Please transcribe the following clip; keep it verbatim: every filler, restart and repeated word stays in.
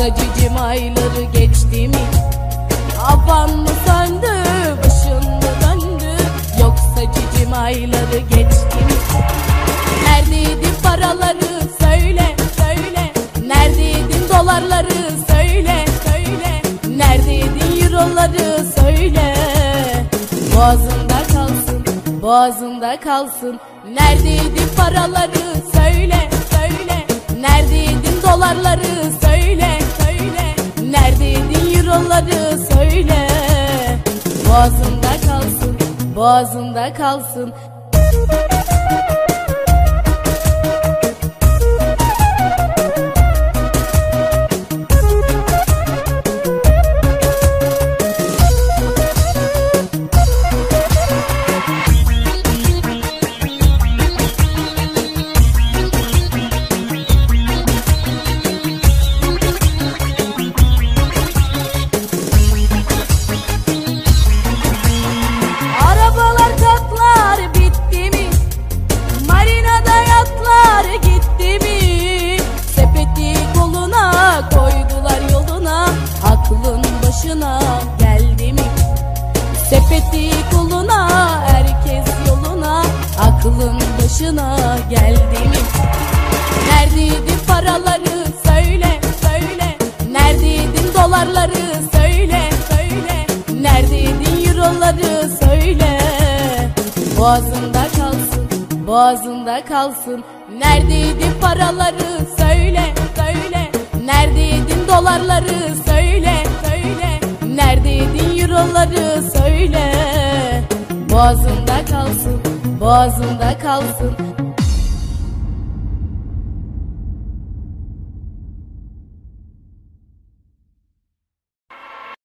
Yoksa cicim ayları geçti mi? Havan mı söndü, başın mı döndü? Yoksa cicim ayları geçti mi? Neredeydin paraları söyle söyle, neredeydin dolarları söyle söyle, neredeydin euroları söyle. Boğazında kalsın, boğazında kalsın. Neredeydin paraları söyle söyle, neredeydin dolarları söyle söyle, neredeydin euroları söyle. Boğazında kalsın, boğazında kalsın. Geldi mi? Sepeti koluna, herkes yoluna, aklın başına geldi mi? Neredeydin paraları söyle söyle, neredeydin dolarları söyle söyle, neredeydin euroları söyle. Boğazında kalsın, boğazında kalsın. Neredeydin paraları söyle söyle, neredeydin dolarları söyle söyle, neredeydin euroları söyle. Boğazında kalsın, boğazında kalsın.